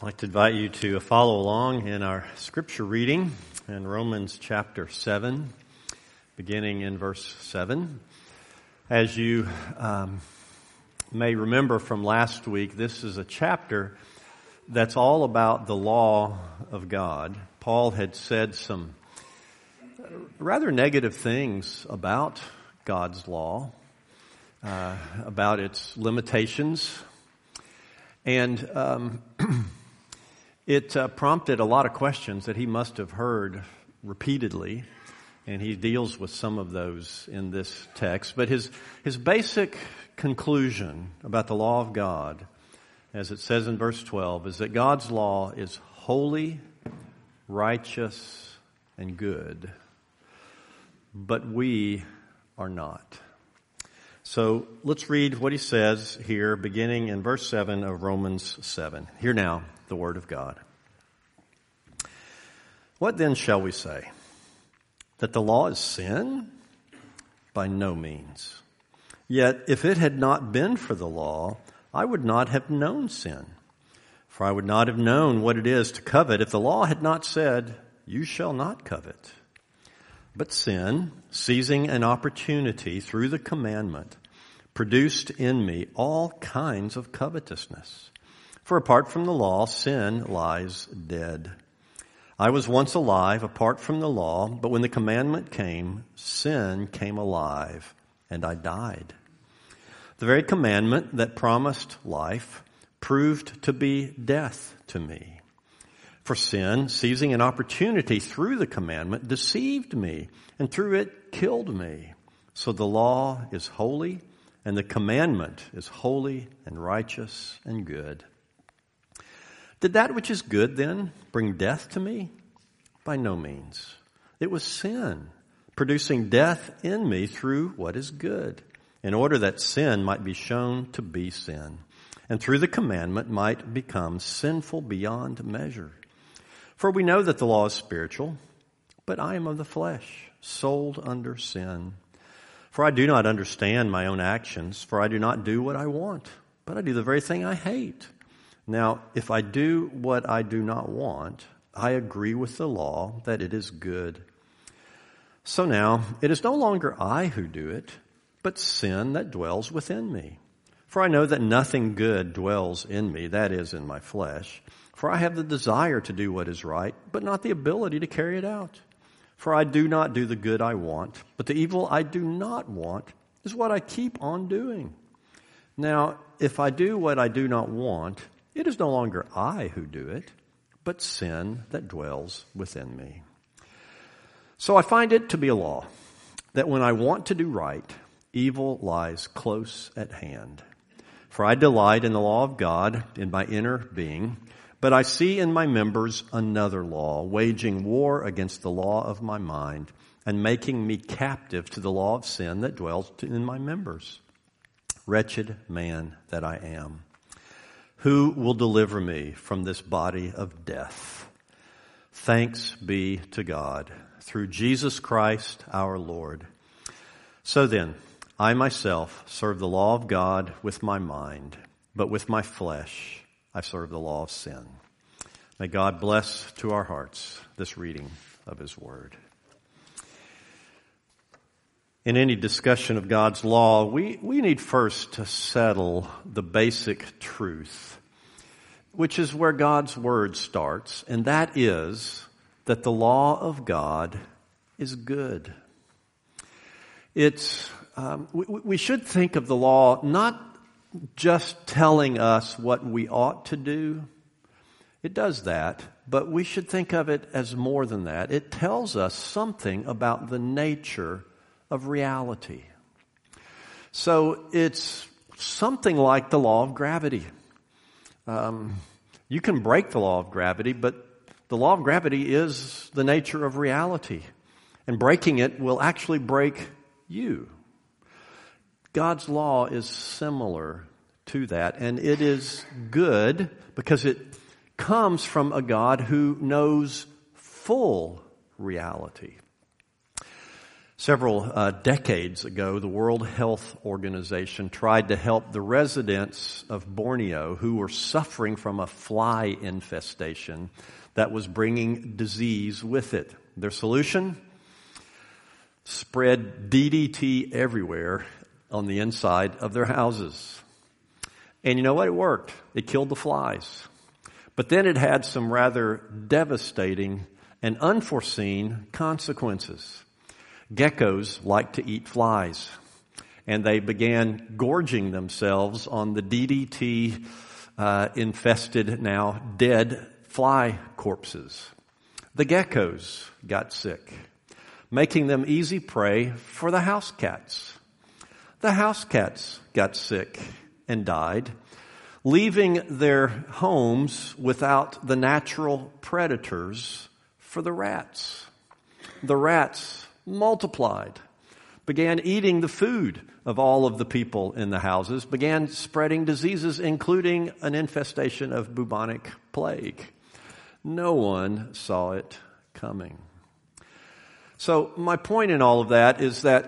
I'd like to invite you to follow along in our scripture reading in Romans chapter 7, beginning in verse 7. As you may remember from last week, this is a chapter that's all about the law of God. Paul had said some rather negative things about God's law, about its limitations, and it prompted a lot of questions that he must have heard repeatedly, and he deals with some of those in this text. But his basic conclusion about the law of God, as it says in verse 12, is that God's law is holy, righteous, and good, but we are not. So let's read what he says here, beginning in verse 7 of Romans 7. Hear now the word of God. What then shall we say? That the law is sin? By no means. Yet if it had not been for the law, I would not have known sin. For I would not have known what it is to covet if the law had not said, you shall not covet. But sin, seizing an opportunity through the commandment, produced in me all kinds of covetousness. For apart from the law, sin lies dead. I was once alive apart from the law, but when the commandment came, sin came alive, and I died. The very commandment that promised life proved to be death to me. For sin, seizing an opportunity through the commandment, deceived me, and through it killed me. So the law is holy, and the commandment is holy and righteous and good. Did that which is good then bring death to me? By no means. It was sin, producing death in me through what is good, in order that sin might be shown to be sin, and through the commandment might become sinful beyond measure. For we know that the law is spiritual, but I am of the flesh, sold under sin. For I do not understand my own actions, for I do not do what I want, but I do the very thing I hate. Now, if I do what I do not want, I agree with the law that it is good. So now, it is no longer I who do it, but sin that dwells within me. For I know that nothing good dwells in me, that is, in my flesh. For I have the desire to do what is right, but not the ability to carry it out. For I do not do the good I want, but the evil I do not want is what I keep on doing. Now, if I do what I do not want, it is no longer I who do it, but sin that dwells within me. So I find it to be a law that when I want to do right, evil lies close at hand. For I delight in the law of God in my inner being, but I see in my members another law, waging war against the law of my mind and making me captive to the law of sin that dwells in my members. Wretched man that I am. Who will deliver me from this body of death? Thanks be to God through Jesus Christ our Lord. So then, I myself serve the law of God with my mind, but with my flesh I serve the law of sin. May God bless to our hearts this reading of His Word. In any discussion of God's law, we need first to settle the basic truth, which is where God's Word starts, and that is that the law of God is good. We should think of the law not just telling us what we ought to do. It does that, but we should think of it as more than that. It tells us something about the nature of reality. So it's something like the law of gravity. You can break the law of gravity, but the law of gravity is the nature of reality. And breaking it will actually break you. God's law is similar to that, and it is good because it comes from a God who knows full reality. Several decades ago, the World Health Organization tried to help the residents of Borneo who were suffering from a fly infestation that was bringing disease with it. Their solution? Spread DDT everywhere on the inside of their houses. And you know what? It worked. It killed the flies. But then it had some rather devastating and unforeseen consequences. Geckos like to eat flies, and they began gorging themselves on the DDT infested, now dead fly corpses. The geckos got sick, making them easy prey for the house cats. The house cats got sick and died, leaving their homes without the natural predators for the rats. The rats multiplied, began eating the food of all of the people in the houses, began spreading diseases, including an infestation of bubonic plague. No one saw it coming. So my point in all of that is that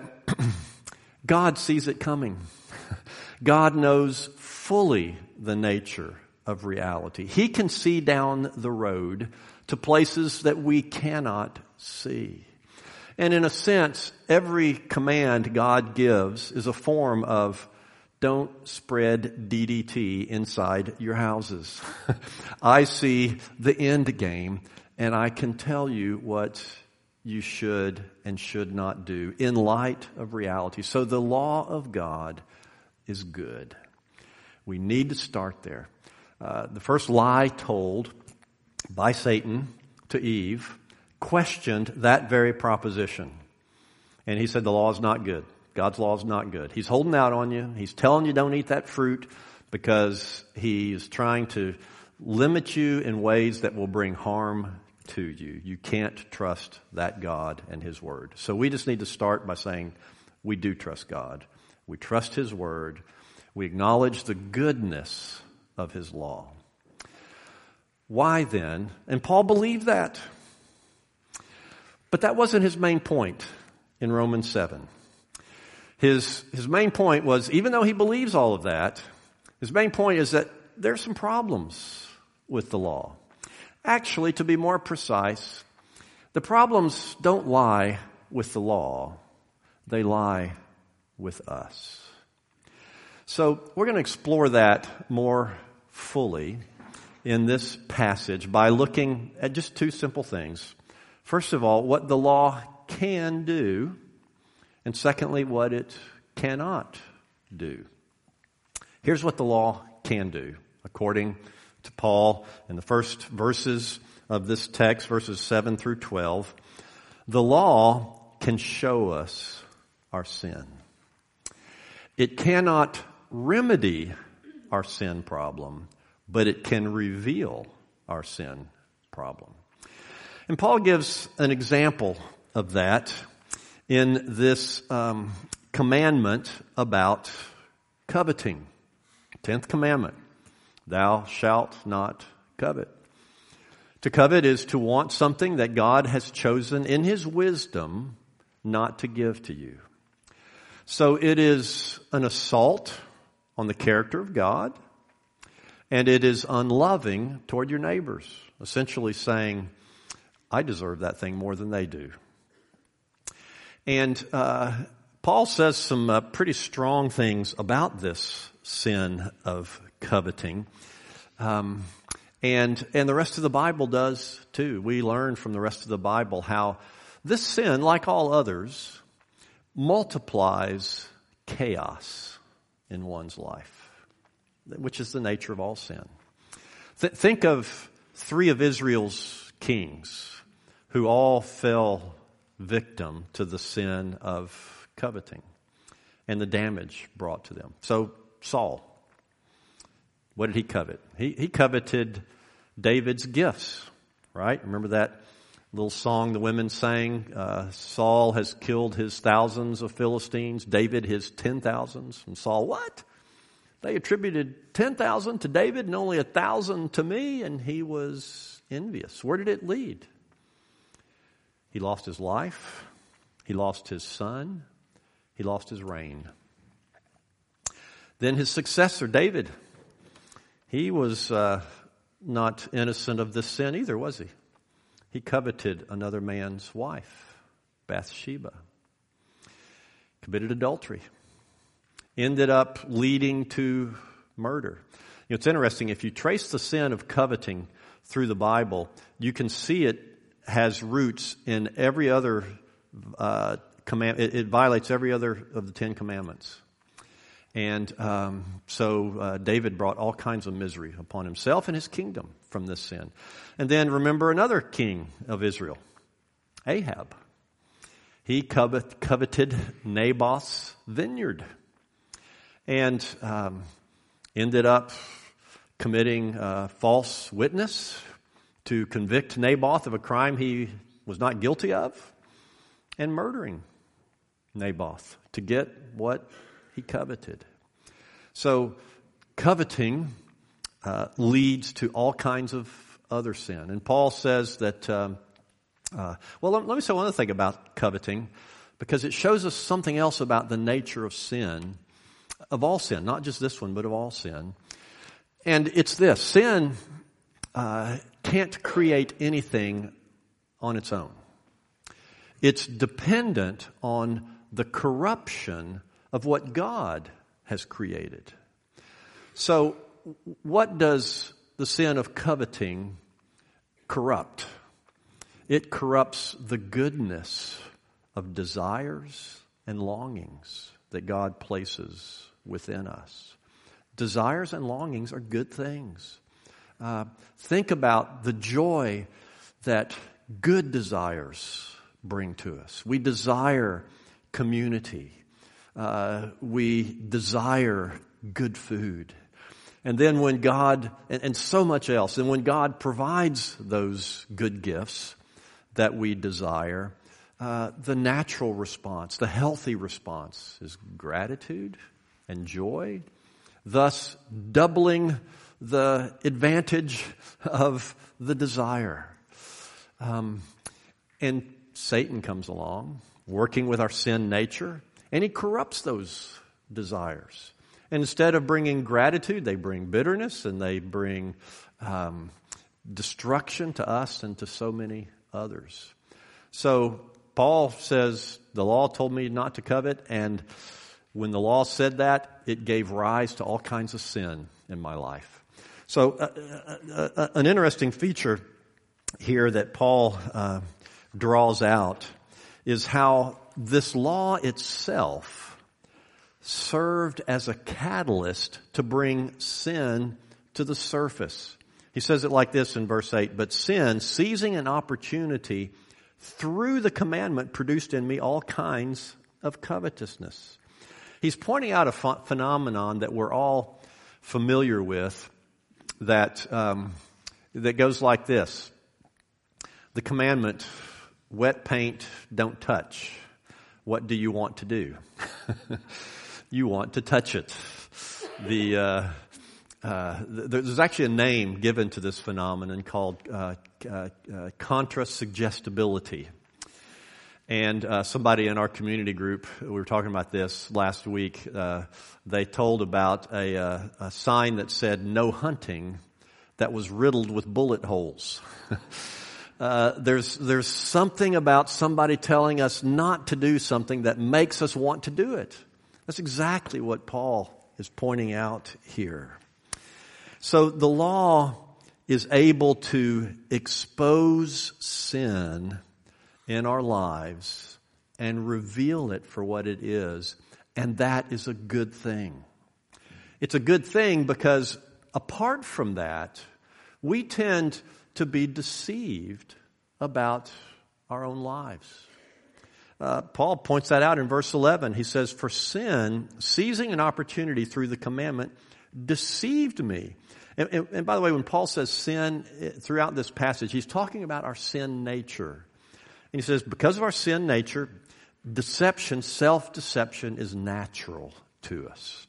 God sees it coming. God knows fully the nature of reality. He can see down the road to places that we cannot see. And in a sense, every command God gives is a form of don't spread DDT inside your houses. I see the end game, and I can tell you what you should and should not do in light of reality. So the law of God is good. We need to start there. The first lie told by Satan to Eve questioned that very proposition. And he said the law is not good. God's law is not good. He's holding out on you. He's telling you don't eat that fruit because he's trying to limit you in ways that will bring harm to you. You can't trust that God and His Word. So we just need to start by saying we do trust God. We trust His Word. We acknowledge the goodness of His law. Why then? And Paul believed that. But that wasn't his main point in Romans 7. His main point was, even though he believes all of that, his main point is that there's some problems with the law. Actually, to be more precise, the problems don't lie with the law. They lie with us. So we're going to explore that more fully in this passage by looking at just two simple things. First of all, what the law can do, and secondly, what it cannot do. Here's what the law can do, according to Paul in the first verses of this text, verses 7 through 12. The law can show us our sin. It cannot remedy our sin problem, but it can reveal our sin problem. And Paul gives an example of that in this commandment about coveting. 10th commandment, thou shalt not covet. To covet is to want something that God has chosen in His wisdom not to give to you. So it is an assault on the character of God, and it is unloving toward your neighbors, essentially saying, I deserve that thing more than they do. And Paul says some pretty strong things about this sin of coveting. And the rest of the Bible does too. We learn from the rest of the Bible how this sin, like all others, multiplies chaos in one's life, which is the nature of all sin. Think of 3 of Israel's kings who all fell victim to the sin of coveting and the damage brought to them. So Saul, what did he covet? He coveted David's gifts, right? Remember that little song the women sang? Saul has killed his thousands of Philistines, David his 10,000s. And Saul, what? They attributed 10,000 to David and only 1,000 to me, and he was envious. Where did it lead? He lost his life. He lost his son. He lost his reign. Then his successor, David, he was not innocent of this sin either, was he? He coveted another man's wife, Bathsheba. Committed adultery. Ended up leading to murder. You know, it's interesting, if you trace the sin of coveting through the Bible, you can see it has roots in every other command. It violates every other of the 10 commandments. And so David brought all kinds of misery upon himself and his kingdom from this sin. And then remember another king of Israel, Ahab. He coveted Naboth's vineyard and ended up committing false witness to convict Naboth of a crime he was not guilty of, and murdering Naboth to get what he coveted. So coveting leads to all kinds of other sin. And Paul says that, let me say one other thing about coveting, because it shows us something else about the nature of sin, of all sin, not just this one, but of all sin. And it's this: sin can't create anything on its own. It's dependent on the corruption of what God has created. So, what does the sin of coveting corrupt? It corrupts the goodness of desires and longings that God places within us. Desires and longings are good things. Think about the joy that good desires bring to us. We desire community. We desire good food. And then when God, and so much else, and when God provides those good gifts that we desire, the natural response, the healthy response is gratitude and joy, thus doubling the advantage of the desire. And Satan comes along, working with our sin nature, and he corrupts those desires. And instead of bringing gratitude, they bring bitterness, and they bring destruction to us and to so many others. So Paul says, the law told me not to covet, and when the law said that, it gave rise to all kinds of sin in my life. So an interesting feature here that Paul draws out is how this law itself served as a catalyst to bring sin to the surface. He says it like this in verse 8, "But sin, seizing an opportunity through the commandment, produced in me all kinds of covetousness." He's pointing out a phenomenon that we're all familiar with that goes like this. The commandment, wet paint, don't touch. What do you want to do? You want to touch it. There's actually a name given to this phenomenon called contrasuggestibility. And somebody in our community group, we were talking about this last week, they told about a sign that said "no hunting" that was riddled with bullet holes. There's something about somebody telling us not to do something that makes us want to do it. That's exactly what Paul is pointing out here. So the law is able to expose sin in our lives and reveal it for what it is, and that is a good thing. It's a good thing because apart from that, we tend to be deceived about our own lives. Paul points that out in verse 11. He says, "For sin, seizing an opportunity through the commandment, deceived me." And by the way, when Paul says sin throughout this passage, he's talking about our sin nature. And he says, because of our sin nature, deception, self-deception is natural to us.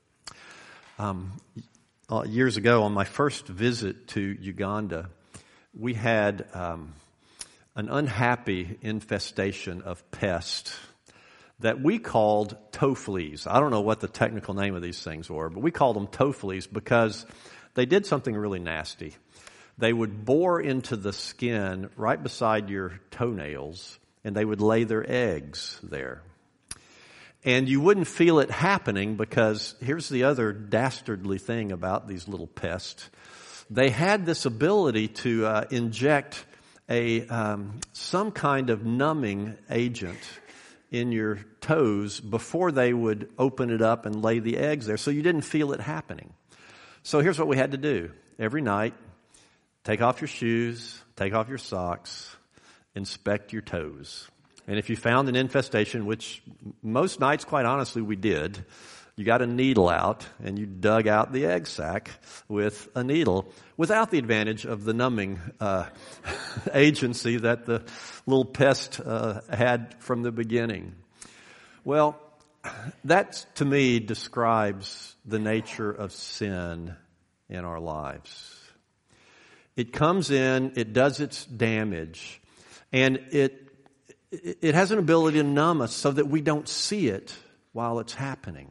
Years ago, on my first visit to Uganda, we had an unhappy infestation of pests that we called toe fleas. I don't know what the technical name of these things were, but we called them toe fleas because they did something really nasty. They would bore into the skin right beside your toenails, and they would lay their eggs there. And you wouldn't feel it happening because here's the other dastardly thing about these little pests. They had this ability to inject some kind of numbing agent in your toes before they would open it up and lay the eggs there, so you didn't feel it happening. So here's what we had to do. Every night, take off your shoes, take off your socks, inspect your toes. And if you found an infestation, which most nights, quite honestly, we did, you got a needle out and you dug out the egg sac with a needle without the advantage of the numbing agency that the little pest had from the beginning. Well, that to me describes the nature of sin in our lives. It comes in, it does its damage, and it has an ability to numb us so that we don't see it while it's happening.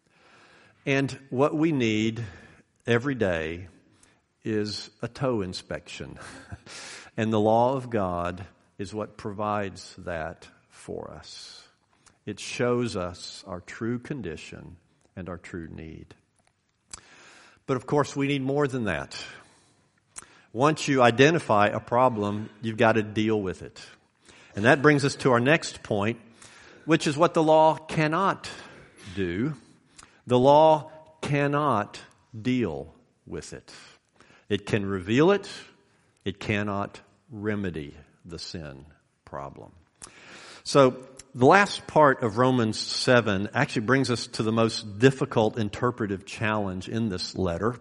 And what we need every day is a toe inspection. And the law of God is what provides that for us. It shows us our true condition and our true need. But of course, we need more than that. Once you identify a problem, you've got to deal with it. And that brings us to our next point, which is what the law cannot do. The law cannot deal with it. It can reveal it. It cannot remedy the sin problem. So the last part of Romans 7 actually brings us to the most difficult interpretive challenge in this letter.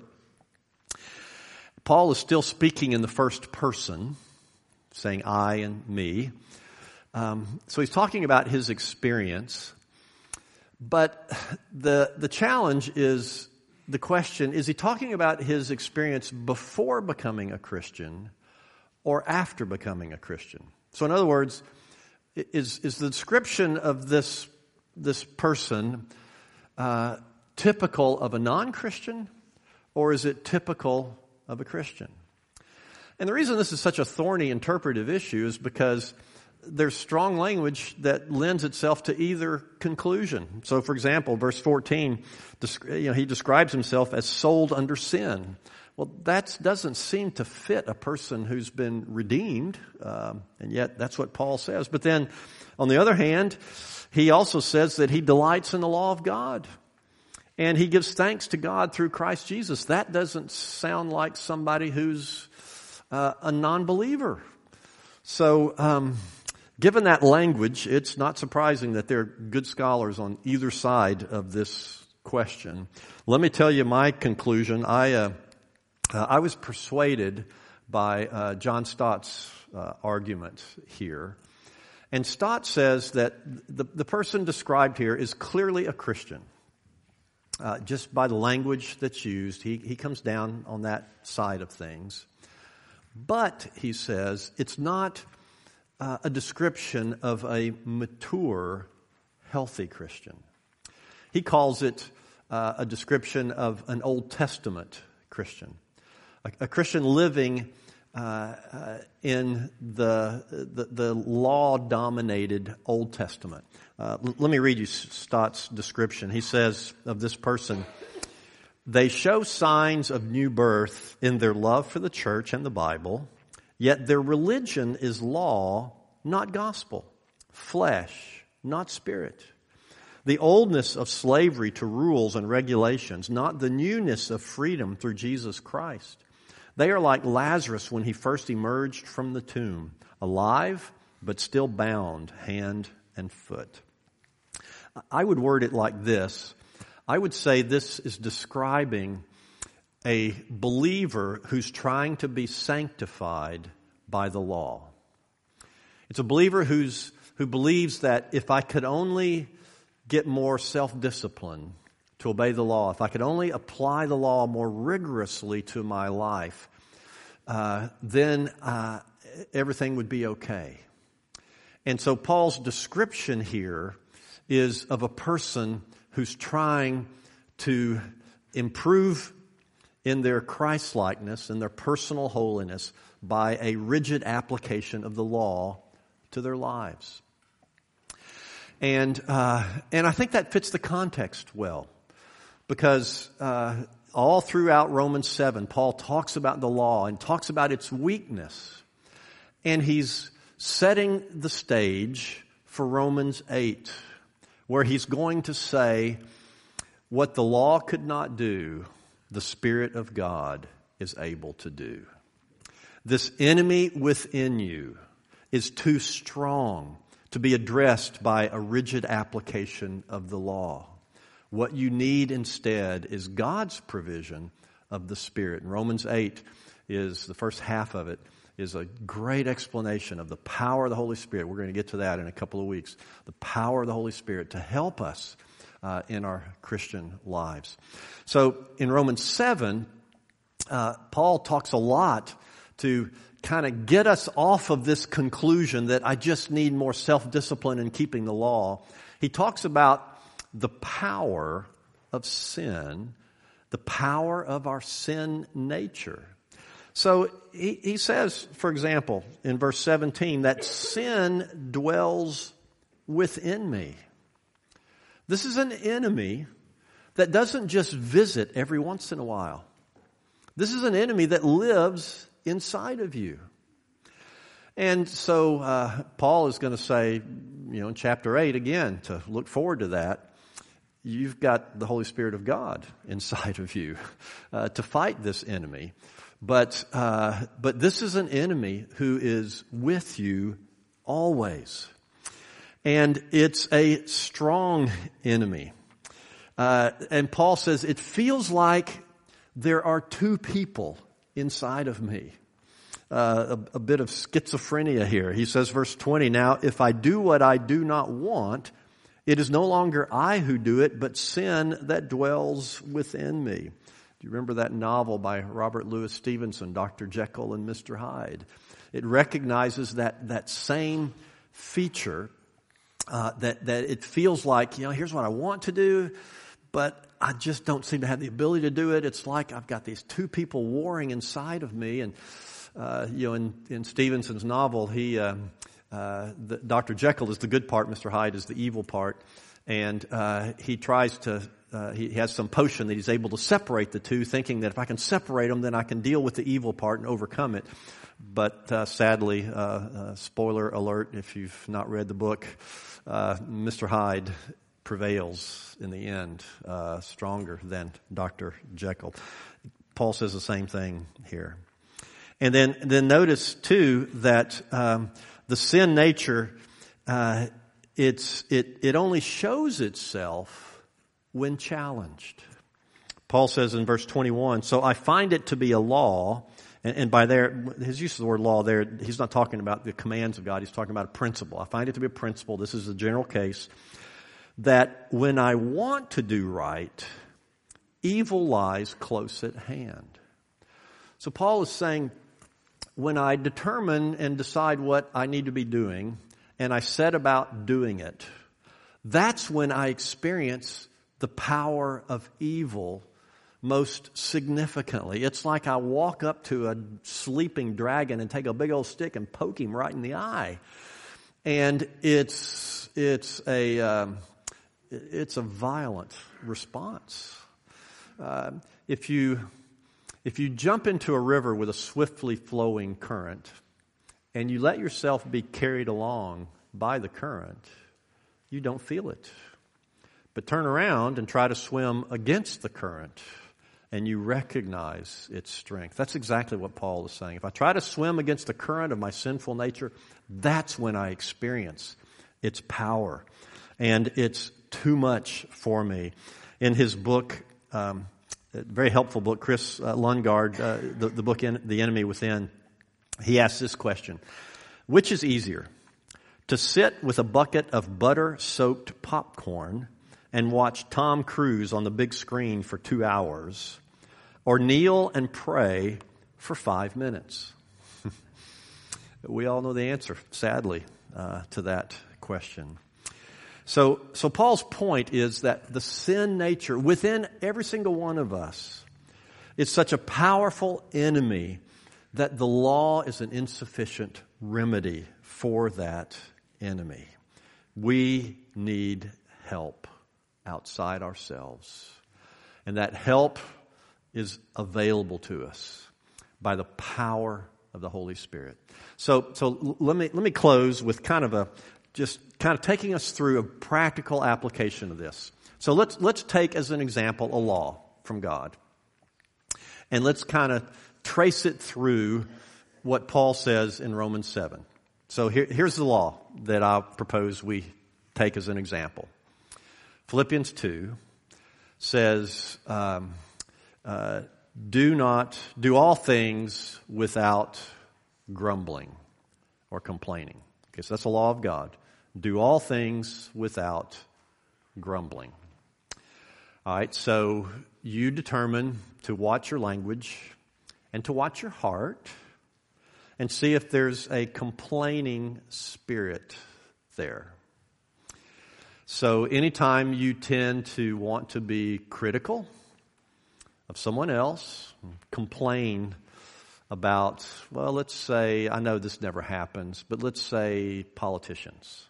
Paul is still speaking in the first person, saying I and me. So he's talking about his experience. But the challenge is the question, is he talking about his experience before becoming a Christian or after becoming a Christian? So in other words, is the description of this person typical of a non-Christian, or is it typical of a Christian? And the reason this is such a thorny interpretive issue is because there's strong language that lends itself to either conclusion. So, for example, verse 14, he describes himself as sold under sin. Well, that doesn't seem to fit a person who's been redeemed, and yet that's what Paul says. But then, on the other hand, he also says that he delights in the law of God, and he gives thanks to God through Christ Jesus. That doesn't sound like somebody who's a non-believer. So, given that language, it's not surprising that there are good scholars on either side of this question. Let me tell you my conclusion. I was persuaded by John Stott's argument here. And Stott says that the person described here is clearly a Christian. Just by the language that's used, he comes down on that side of things. But, he says, it's not a description of a mature, healthy Christian. He calls it a description of an Old Testament Christian. A Christian living in the law-dominated Old Testament. Let me read you Stott's description. He says of this person, they show signs of new birth in their love for the church and the Bible, yet their religion is law, not gospel, flesh, not spirit. The oldness of slavery to rules and regulations, not the newness of freedom through Jesus Christ. They are like Lazarus when he first emerged from the tomb, alive but still bound hand and foot. I would word it like this. I would say this is describing a believer who's trying to be sanctified by the law. It's a believer who believes that if I could only get more self-discipline to obey the law, if I could only apply the law more rigorously to my life, then everything would be okay. And so Paul's description here is of a person who's trying to improve in their Christ-likeness and their personal holiness by a rigid application of the law to their lives. And I think that fits the context well, because all throughout Romans 7, Paul talks about the law and talks about its weakness. And he's setting the stage for Romans 8, where he's going to say, what the law could not do, the Spirit of God is able to do. This enemy within you is too strong to be addressed by a rigid application of the law. What you need instead is God's provision of the Spirit. And Romans 8 is, the first half of it, is a great explanation of the power of the Holy Spirit. We're going to get to that in a couple of weeks. The power of the Holy Spirit to help us in our Christian lives. So in Romans 7, Paul talks a lot to kind of get us off of this conclusion that I just need more self-discipline in keeping the law. He talks about the power of sin, the power of our sin nature. So he says, for example, in verse 17, that sin dwells within me. This is an enemy that doesn't just visit every once in a while. This is an enemy that lives inside of you. And so Paul is going to say, in chapter 8 again, to look forward to that, you've got the Holy Spirit of God inside of you to fight this enemy. But this is an enemy who is with you always. And it's a strong enemy. And Paul says, it feels like there are two people inside of me. A bit of schizophrenia here. He says, verse 20, now if I do what I do not want, it is no longer I who do it, but sin that dwells within me. Do you remember that novel by Robert Louis Stevenson, Dr. Jekyll and Mr. Hyde? It recognizes that same feature, that it feels like, here's what I want to do, but I just don't seem to have the ability to do it. It's like I've got these two people warring inside of me. And, in Stevenson's novel, Dr. Jekyll is the good part, Mr. Hyde is the evil part. And he tries to, he has some potion that he's able to separate the two, thinking that if I can separate them, then I can deal with the evil part and overcome it. But sadly, spoiler alert, if you've not read the book, Mr. Hyde prevails in the end, stronger than Dr. Jekyll. Paul says the same thing here. And then notice too that the sin nature, it only shows itself when challenged. Paul says in verse 21, so I find it to be a law, and by there, his use of the word law there, he's not talking about the commands of God, he's talking about a principle. I find it to be a principle, this is the general case, that when I want to do right, evil lies close at hand. So Paul is saying, when I determine and decide what I need to be doing, and I set about doing it, that's when I experience the power of evil most significantly. It's like I walk up to a sleeping dragon and take a big old stick and poke him right in the eye. And it's a violent response. If you jump into a river with a swiftly flowing current and you let yourself be carried along by the current, you don't feel it. But turn around and try to swim against the current and you recognize its strength. That's exactly what Paul is saying. If I try to swim against the current of my sinful nature, that's when I experience its power. And it's too much for me. In his book, a very helpful book, Chris Lundgaard, the book The Enemy Within, he asks this question: which is easier, to sit with a bucket of butter-soaked popcorn and watch Tom Cruise on the big screen for 2 hours, or kneel and pray for 5 minutes? We all know the answer, sadly, to that question. So Paul's point is that the sin nature within every single one of us is such a powerful enemy that the law is an insufficient remedy for that enemy. We need help outside ourselves. And that help is available to us by the power of the Holy Spirit. So let me close with kind of taking us through a practical application of this. So let's take as an example a law from God. And let's kind of trace it through what Paul says in Romans 7. So here's the law that I propose we take as an example. Philippians 2 says, do all things without grumbling or complaining. Okay, so that's the law of God. Do all things without grumbling. All right, so you determine to watch your language and to watch your heart and see if there's a complaining spirit there. So anytime you tend to want to be critical of someone else, complain about, well, let's say, I know this never happens, but let's say politicians.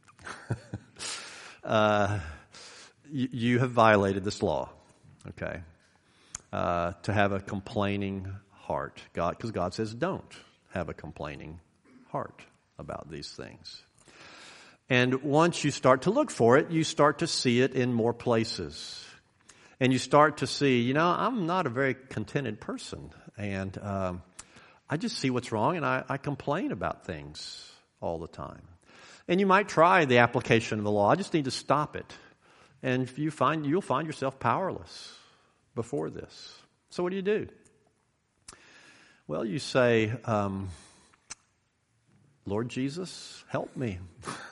You have violated this law, okay? To have a complaining heart. Because God says don't have a complaining heart about these things. And once you start to look for it, you start to see it in more places. And you start to see, I'm not a very contented person. And I just see what's wrong and I complain about things all the time. And you might try the application of the law. I just need to stop it. And you'll find yourself powerless before this. So what do? Well, you say, Lord Jesus, help me.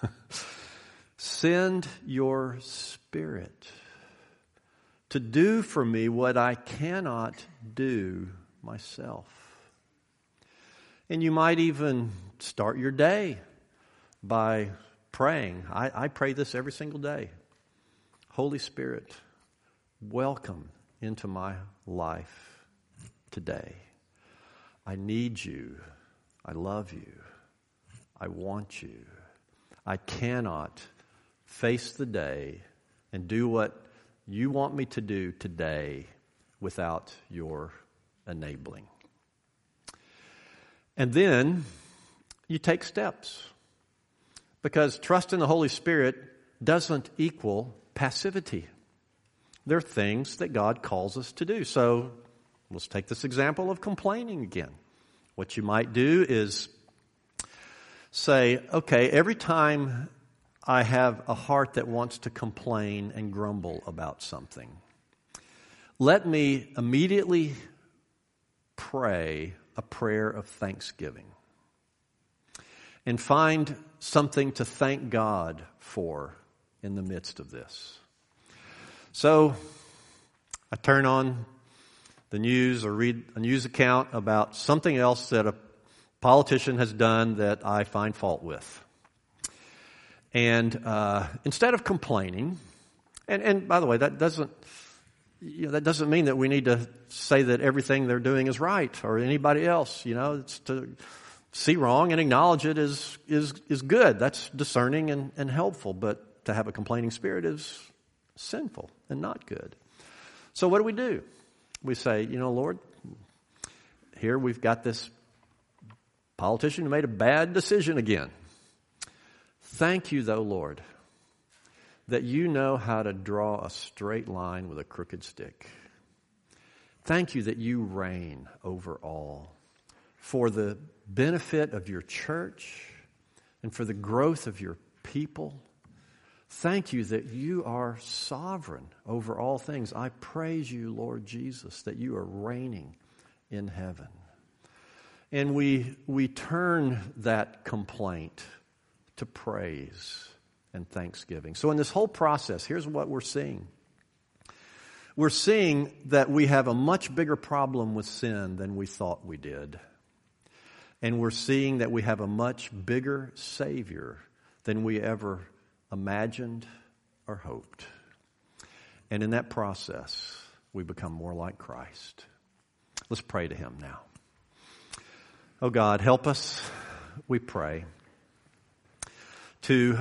Send your Spirit to do for me what I cannot do myself. And you might even start your day by praying. I pray this every single day. Holy Spirit, welcome into my life today. I need you. I love you. I want you. I cannot face the day and do what you want me to do today without your enabling. And then you take steps. Because trust in the Holy Spirit doesn't equal passivity. There are things that God calls us to do. So let's take this example of complaining again. What you might do is say, okay, every time I have a heart that wants to complain and grumble about something, let me immediately pray a prayer of thanksgiving and find something to thank God for in the midst of this. So I turn on the news or read a news account about something else that a politician has done that I find fault with. And instead of complaining, and by the way, that doesn't mean that we need to say that everything they're doing is right or anybody else. It's to see wrong and acknowledge it is good. That's discerning and helpful. But to have a complaining spirit is sinful and not good. So what do? We say, Lord, here we've got this politician who made a bad decision again. Thank you, though, Lord, that you know how to draw a straight line with a crooked stick. Thank you that you reign over all for the benefit of your church and for the growth of your people. Thank you that you are sovereign over all things. I praise you, Lord Jesus, that you are reigning in heaven. And we turn that complaint to praise and thanksgiving. So in this whole process, here's what we're seeing. We're seeing that we have a much bigger problem with sin than we thought we did. And we're seeing that we have a much bigger Savior than we ever imagined or hoped. And in that process, we become more like Christ. Let's pray to Him now. Oh God, help us, we pray, to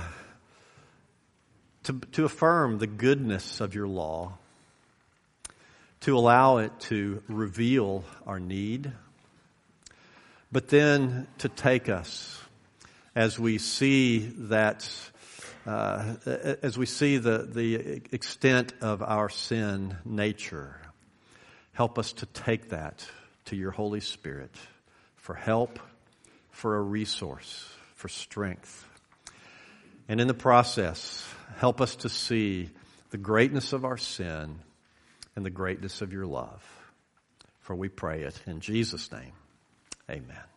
affirm the goodness of your law, to allow it to reveal our need, but then to take us as we see that, as we see the extent of our sin nature. Help us to take that to your Holy Spirit for help, for a resource, for strength. And in the process, help us to see the greatness of our sin and the greatness of your love. For we pray it in Jesus' name. Amen.